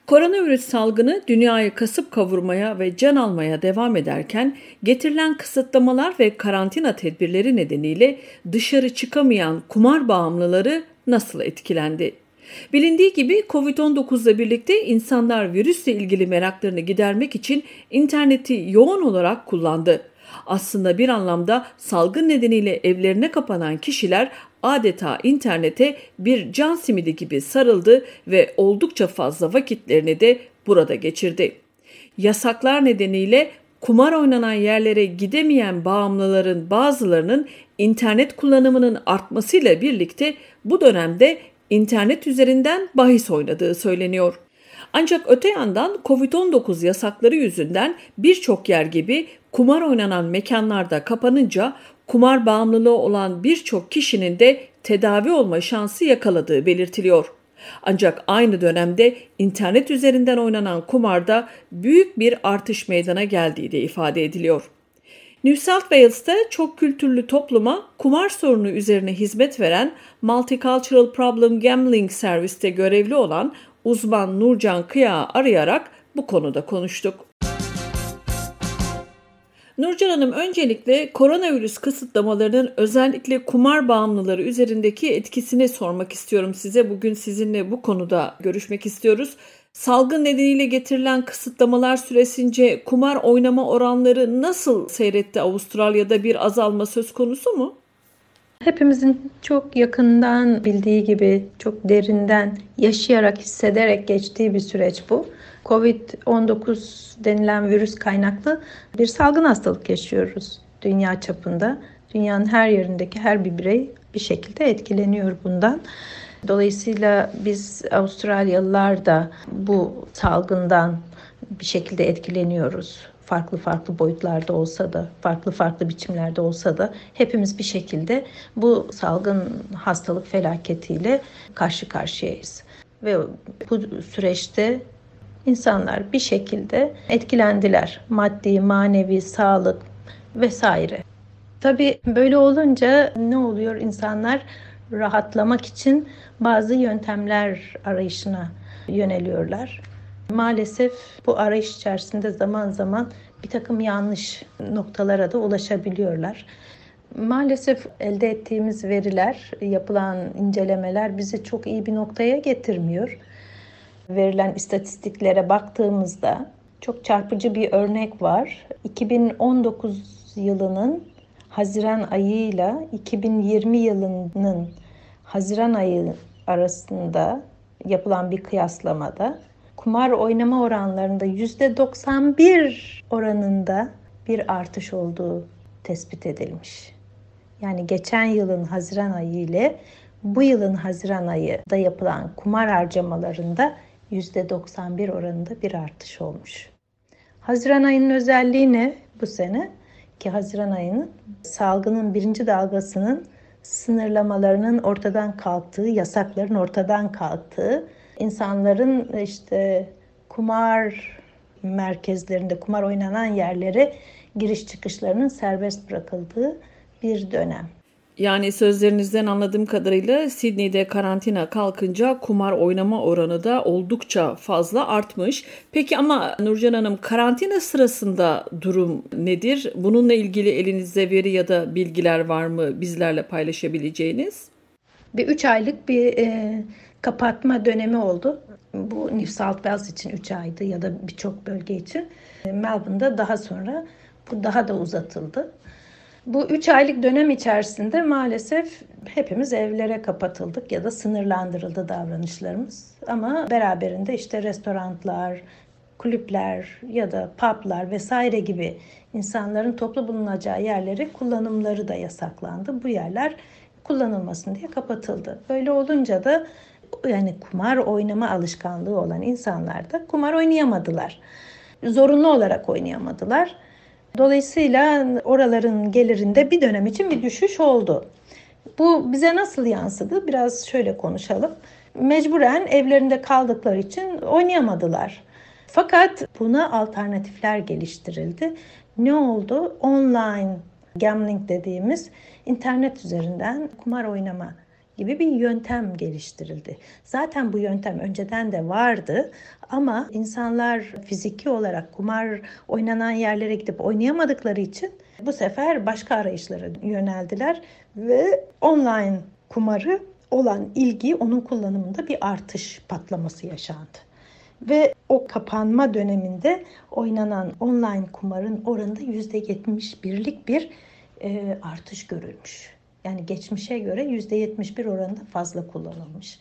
Koronavirüs salgını dünyayı kasıp kavurmaya ve can almaya devam ederken getirilen kısıtlamalar ve karantina tedbirleri nedeniyle dışarı çıkamayan kumar bağımlıları nasıl etkilendi? Bilindiği gibi Covid-19 ile birlikte insanlar virüsle ilgili meraklarını gidermek için interneti yoğun olarak kullandı. Aslında bir anlamda salgın nedeniyle evlerine kapanan kişiler adeta internete bir can simidi gibi sarıldı ve oldukça fazla vakitlerini de burada geçirdi. Yasaklar nedeniyle kumar oynanan yerlere gidemeyen bağımlıların bazılarının internet kullanımının artmasıyla birlikte bu dönemde internet üzerinden bahis oynadığı söyleniyor. Ancak öte yandan Covid-19 yasakları yüzünden birçok yer gibi kumar oynanan mekanlarda kapanınca kumar bağımlılığı olan birçok kişinin de tedavi olma şansı yakaladığı belirtiliyor. Ancak aynı dönemde internet üzerinden oynanan kumarda büyük bir artış meydana geldiği de ifade ediliyor. New South Wales'ta çok kültürlü topluma kumar sorunu üzerine hizmet veren Multicultural Problem Gambling Service'te görevli olan uzman Nurcan Kıyağı arayarak bu konuda konuştuk. Nurcan Hanım, öncelikle koronavirüs kısıtlamalarının özellikle kumar bağımlıları üzerindeki etkisini sormak istiyorum size. Bugün sizinle bu konuda görüşmek istiyoruz. Salgın nedeniyle getirilen kısıtlamalar süresince kumar oynama oranları nasıl seyretti? Avustralya'da bir azalma söz konusu mu? Hepimizin çok yakından bildiği gibi çok derinden yaşayarak, hissederek geçtiği bir süreç bu. Covid-19 denilen virüs kaynaklı bir salgın hastalık yaşıyoruz dünya çapında. Dünyanın her yerindeki her bir birey bir şekilde etkileniyor bundan. Dolayısıyla biz Avustralyalılar da bu salgından bir şekilde etkileniyoruz. Farklı boyutlarda olsa da, farklı biçimlerde olsa da hepimiz bir şekilde bu salgın hastalık felaketiyle karşı karşıyayız. Ve bu süreçte insanlar bir şekilde etkilendiler. Maddi, manevi, sağlık vesaire. Tabii böyle olunca ne oluyor? İnsanlar rahatlamak için bazı yöntemler arayışına yöneliyorlar. Maalesef bu arayış içerisinde zaman zaman bir takım yanlış noktalara da ulaşabiliyorlar. Maalesef elde ettiğimiz veriler, yapılan incelemeler bizi çok iyi bir noktaya getirmiyor. Verilen istatistiklere baktığımızda çok çarpıcı bir örnek var. 2019 yılının Haziran ayıyla 2020 yılının Haziran ayı arasında yapılan bir kıyaslamada kumar oynama oranlarında %91 oranında bir artış olduğu tespit edilmiş. Yani geçen yılın Haziran ayı ile bu yılın Haziran ayında yapılan kumar harcamalarında %91 oranında bir artış olmuş. Haziran ayının özelliği ne bu sene? Ki Haziran ayının salgının birinci dalgasının sınırlamalarının ortadan kalktığı, yasakların ortadan kalktığı, insanların kumar merkezlerinde, kumar oynanan yerlere giriş çıkışlarının serbest bırakıldığı bir dönem. Yani sözlerinizden anladığım kadarıyla Sydney'de karantina kalkınca kumar oynama oranı da oldukça fazla artmış. Peki ama Nurcan Hanım, karantina sırasında durum nedir? Bununla ilgili elinizde veri ya da bilgiler var mı bizlerle paylaşabileceğiniz? 3 aylık bir kapatma dönemi oldu. Bu New South Wales için 3 aydı ya da birçok bölge için. Melbourne'da daha sonra bu daha da uzatıldı. Bu 3 aylık dönem içerisinde maalesef hepimiz evlere kapatıldık ya da sınırlandırıldı davranışlarımız. Ama beraberinde restoranlar, kulüpler ya da publar vesaire gibi insanların toplu bulunacağı yerlere kullanımları da yasaklandı. Bu yerler kullanılmasın diye kapatıldı. Böyle olunca da kumar oynama alışkanlığı olan insanlar da kumar oynayamadılar. Zorunlu olarak oynayamadılar. Dolayısıyla oraların gelirinde bir dönem için bir düşüş oldu. Bu bize nasıl yansıdı? Biraz şöyle konuşalım. Mecburen evlerinde kaldıkları için oynayamadılar. Fakat buna alternatifler geliştirildi. Ne oldu? Online gambling dediğimiz internet üzerinden kumar oynama gibi bir yöntem geliştirildi. Zaten bu yöntem önceden de vardı ama insanlar fiziki olarak kumar oynanan yerlere gidip oynayamadıkları için bu sefer başka arayışlara yöneldiler ve online kumarı olan ilgi, onun kullanımında bir artış patlaması yaşandı. Ve o kapanma döneminde oynanan online kumarın oranında %71'lik bir artış görülmüş. Yani geçmişe göre %71 oranında fazla kullanılmış.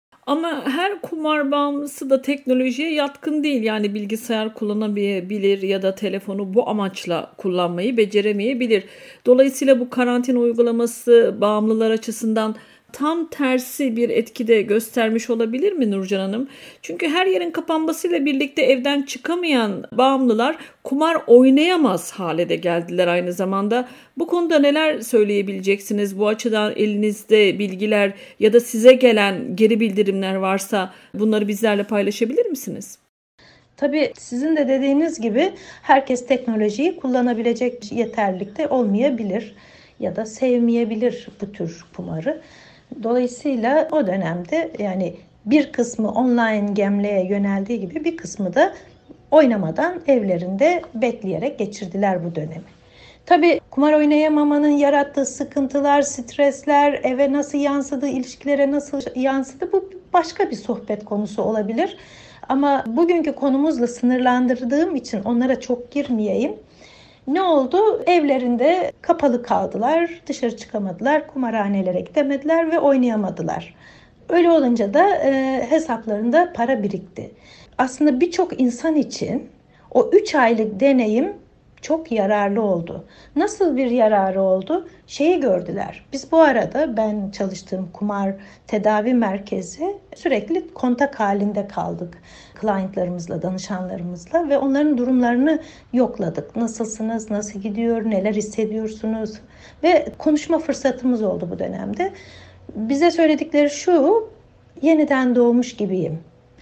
Ama her kumar bağımlısı da teknolojiye yatkın değil. Yani bilgisayar kullanamayabilir ya da telefonu bu amaçla kullanmayı beceremeyebilir. Dolayısıyla bu karantina uygulaması bağımlılar açısından tam tersi bir etkide göstermiş olabilir mi Nurcan Hanım? Çünkü her yerin kapanmasıyla birlikte evden çıkamayan bağımlılar kumar oynayamaz hale de geldiler aynı zamanda. Bu konuda neler söyleyebileceksiniz? Bu açıdan elinizde bilgiler ya da size gelen geri bildirimler varsa bunları bizlerle paylaşabilir misiniz? Tabii sizin de dediğiniz gibi herkes teknolojiyi kullanabilecek yeterlilikte olmayabilir ya da sevmeyebilir bu tür kumarı. Dolayısıyla o dönemde yani bir kısmı online gamble'e yöneldiği gibi bir kısmı da oynamadan evlerinde bekleyerek geçirdiler bu dönemi. Tabii kumar oynayamamanın yarattığı sıkıntılar, stresler, eve nasıl yansıdı, ilişkilere nasıl yansıdı bu başka bir sohbet konusu olabilir. Ama bugünkü konumuzla sınırlandırdığım için onlara çok girmeyeyim. Ne oldu? Evlerinde kapalı kaldılar, dışarı çıkamadılar, kumarhanelere gidemediler ve oynayamadılar. Öyle olunca da hesaplarında para birikti. Aslında birçok insan için o 3 aylık deneyim çok yararlı oldu. Nasıl bir yararı oldu? Şeyi gördüler. Biz bu arada ben çalıştığım kumar tedavi merkezi sürekli kontak halinde kaldık. Clientlarımızla, danışanlarımızla ve onların durumlarını yokladık. Nasılsınız, nasıl gidiyor, neler hissediyorsunuz ve konuşma fırsatımız oldu bu dönemde. Bize söyledikleri şu, yeniden doğmuş gibiyim.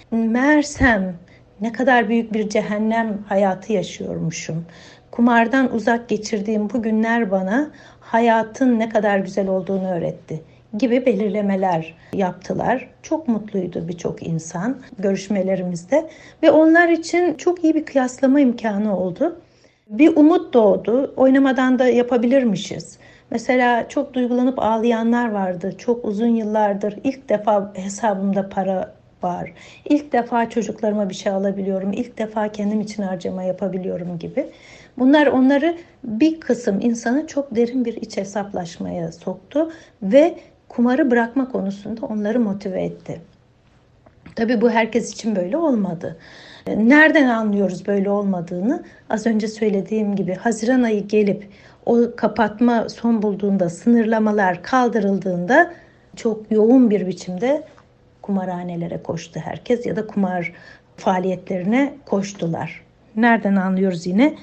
Meğersem ne kadar büyük bir cehennem hayatı yaşıyormuşum. Kumardan uzak geçirdiğim bu günler bana hayatın ne kadar güzel olduğunu öğretti gibi belirlemeler yaptılar. Çok mutluydu birçok insan görüşmelerimizde ve onlar için çok iyi bir kıyaslama imkanı oldu. Bir umut doğdu. Oynamadan da yapabilirmişiz. Mesela çok duygulanıp ağlayanlar vardı. Çok uzun yıllardır ilk defa hesabımda para var. İlk defa çocuklarıma bir şey alabiliyorum. İlk defa kendim için harcama yapabiliyorum gibi. Bunlar onları bir kısım insanı çok derin bir iç hesaplaşmaya soktu ve kumarı bırakma konusunda onları motive etti. Tabii bu herkes için böyle olmadı. Nereden anlıyoruz böyle olmadığını? Az önce söylediğim gibi Haziran ayı gelip o kapatma son bulduğunda, sınırlamalar kaldırıldığında çok yoğun bir biçimde kumarhanelere koştu herkes ya da kumar faaliyetlerine koştular. Nereden anlıyoruz yine?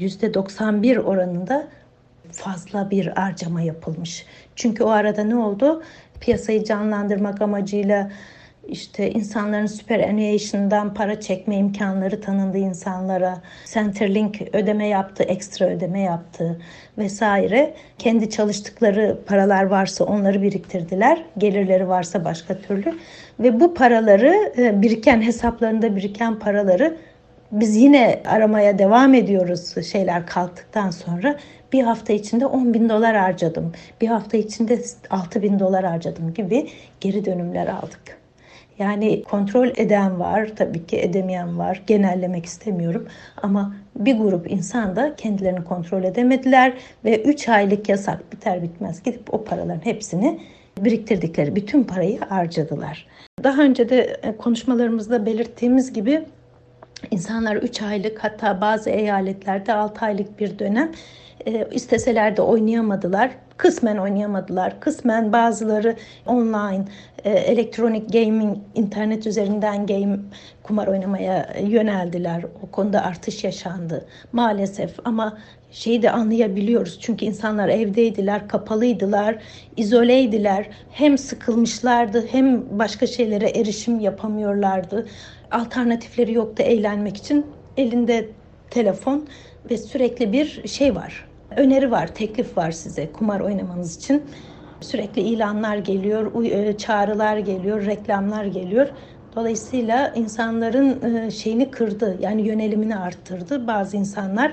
%91 oranında fazla bir harcama yapılmış. Çünkü o arada ne oldu? Piyasayı canlandırmak amacıyla işte insanların superannuation'dan para çekme imkanları tanındı insanlara. Centerlink ödeme yaptı, ekstra ödeme yaptı vesaire. Kendi çalıştıkları paralar varsa onları biriktirdiler. Gelirleri varsa başka türlü. Ve bu paraları biriken hesaplarında biriken paraları biz yine aramaya devam ediyoruz şeyler kalktıktan sonra. Bir hafta içinde $10.000 harcadım. Bir hafta içinde $6.000 harcadım gibi geri dönümler aldık. Yani kontrol eden var, tabii ki edemeyen var. Genellemek istemiyorum ama bir grup insan da kendilerini kontrol edemediler ve 3 aylık yasak biter bitmez gidip o paraların hepsini biriktirdikleri bütün parayı harcadılar. Daha önce de konuşmalarımızda belirttiğimiz gibi insanlar 3 aylık hatta bazı eyaletlerde 6 aylık bir dönem isteseler de oynayamadılar. Kısmen oynayamadılar. Kısmen bazıları online, elektronik gaming, internet üzerinden kumar oynamaya yöneldiler. O konuda artış yaşandı maalesef ama şeyi de anlayabiliyoruz. Çünkü insanlar evdeydiler, kapalıydılar, izoleydiler. Hem sıkılmışlardı hem başka şeylere erişim yapamıyorlardı. Alternatifleri yoktu eğlenmek için. Elinde telefon ve sürekli bir şey var. Öneri var, teklif var size kumar oynamanız için. Sürekli ilanlar geliyor, çağrılar geliyor, reklamlar geliyor. Dolayısıyla insanların şeyini kırdı, yani yönelimini arttırdı. Bazı insanlar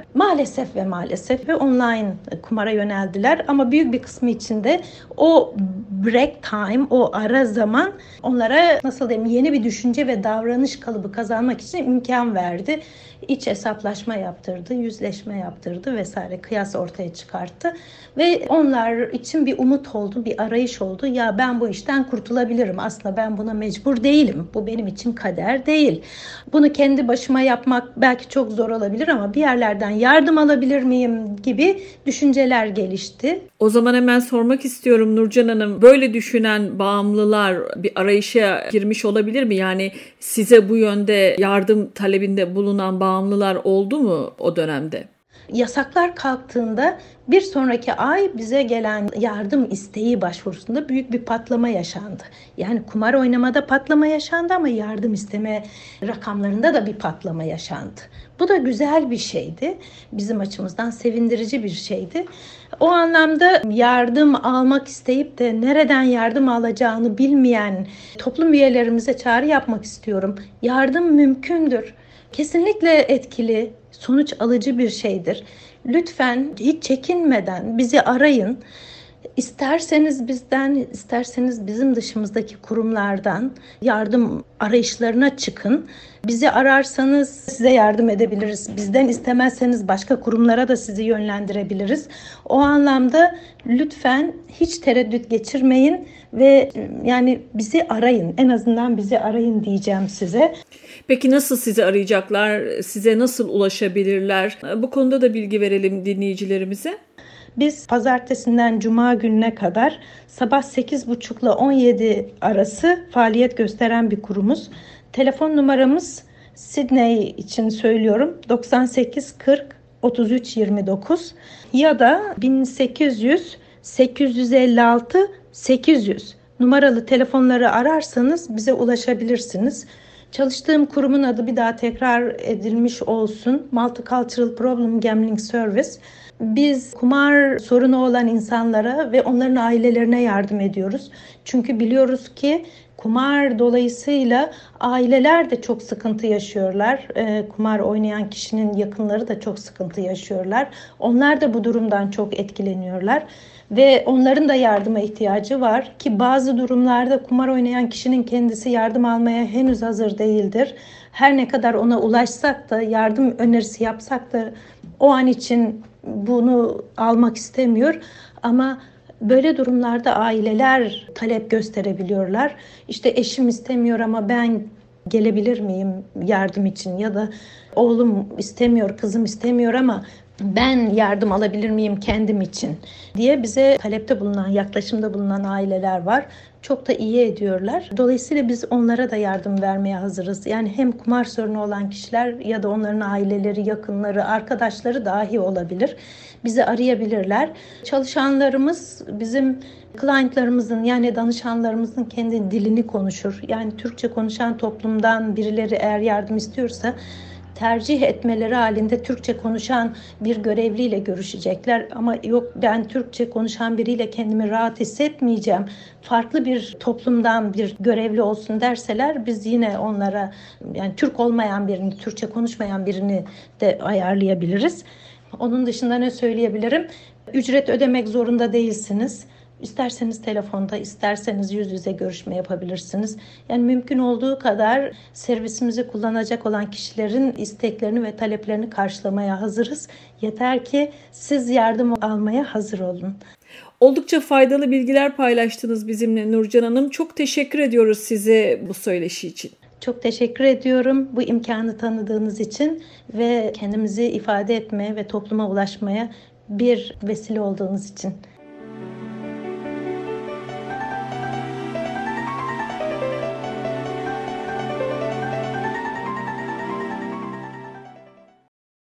maalesef online kumara yöneldiler. Ama büyük bir kısmı için de o break time, o ara zaman onlara yeni bir düşünce ve davranış kalıbı kazanmak için imkan verdi. İç hesaplaşma yaptırdı, yüzleşme yaptırdı vesaire, kıyas ortaya çıkarttı. Ve onlar için bir umut oldu, bir arayış oldu. Ya ben bu işten kurtulabilirim. Aslında ben buna mecbur değilim. Bu benim için kader değil. Bunu kendi başıma yapmak belki çok zor olabilir ama bir yerlerden yardım alabilir miyim gibi düşünceler gelişti. O zaman hemen sormak istiyorum Nurcan Hanım. Böyle düşünen bağımlılar bir arayışa girmiş olabilir mi? Yani size bu yönde yardım talebinde bulunan bağımlılar oldu mu o dönemde? Yasaklar kalktığında bir sonraki ay bize gelen yardım isteği başvurusunda büyük bir patlama yaşandı. Yani kumar oynamada patlama yaşandı ama yardım isteme rakamlarında da bir patlama yaşandı. Bu da güzel bir şeydi. Bizim açımızdan sevindirici bir şeydi. O anlamda yardım almak isteyip de nereden yardım alacağını bilmeyen toplum üyelerimize çağrı yapmak istiyorum. Yardım mümkündür. Kesinlikle etkili, sonuç alıcı bir şeydir. Lütfen hiç çekinmeden bizi arayın. İsterseniz bizden, isterseniz bizim dışımızdaki kurumlardan yardım arayışlarına çıkın. Bizi ararsanız size yardım edebiliriz. Bizden istemezseniz başka kurumlara da sizi yönlendirebiliriz. O anlamda lütfen hiç tereddüt geçirmeyin ve yani bizi arayın. En azından bizi arayın diyeceğim size. Peki nasıl sizi arayacaklar? Size nasıl ulaşabilirler? Bu konuda da bilgi verelim dinleyicilerimize. Biz pazartesinden cuma gününe kadar sabah 8.30 ile 17 arası faaliyet gösteren bir kurumuz. Telefon numaramız Sydney için söylüyorum 98 40 33 29 ya da 1800 856 800 numaralı telefonları ararsanız bize ulaşabilirsiniz. Çalıştığım kurumun adı bir daha tekrar edilmiş olsun. Multicultural Problem Gambling Service. Biz kumar sorunu olan insanlara ve onların ailelerine yardım ediyoruz. Çünkü biliyoruz ki kumar dolayısıyla aileler de çok sıkıntı yaşıyorlar. Kumar oynayan kişinin yakınları da çok sıkıntı yaşıyorlar. Onlar da bu durumdan çok etkileniyorlar. Ve onların da yardıma ihtiyacı var ki bazı durumlarda kumar oynayan kişinin kendisi yardım almaya henüz hazır değildir. Her ne kadar ona ulaşsak da yardım önerisi yapsak da o an için bunu almak istemiyor. Ama böyle durumlarda aileler talep gösterebiliyorlar. İşte eşim istemiyor ama ben gelebilir miyim yardım için ya da oğlum istemiyor, kızım istemiyor ama ben yardım alabilir miyim kendim için diye bize talepte bulunan, yaklaşımda bulunan aileler var. Çok da iyi ediyorlar. Dolayısıyla biz onlara da yardım vermeye hazırız. Yani hem kumar sorunu olan kişiler ya da onların aileleri, yakınları, arkadaşları dahi olabilir. Bizi arayabilirler. Çalışanlarımız bizim clientlarımızın yani danışanlarımızın kendi dilini konuşur. Yani Türkçe konuşan toplumdan birileri eğer yardım istiyorsa tercih etmeleri halinde Türkçe konuşan bir görevliyle görüşecekler. Ama yok ben Türkçe konuşan biriyle kendimi rahat hissetmeyeceğim. Farklı bir toplumdan bir görevli olsun derseler biz yine onlara yani Türk olmayan birini, Türkçe konuşmayan birini de ayarlayabiliriz. Onun dışında ne söyleyebilirim? Ücret ödemek zorunda değilsiniz. İsterseniz telefonda, isterseniz yüz yüze görüşme yapabilirsiniz. Yani mümkün olduğu kadar servisimizi kullanacak olan kişilerin isteklerini ve taleplerini karşılamaya hazırız. Yeter ki siz yardım almaya hazır olun. Oldukça faydalı bilgiler paylaştınız bizimle Nurcan Hanım. Çok teşekkür ediyoruz size bu söyleşi için. Çok teşekkür ediyorum bu imkanı tanıdığınız için ve kendimizi ifade etmeye ve topluma ulaşmaya bir vesile olduğunuz için.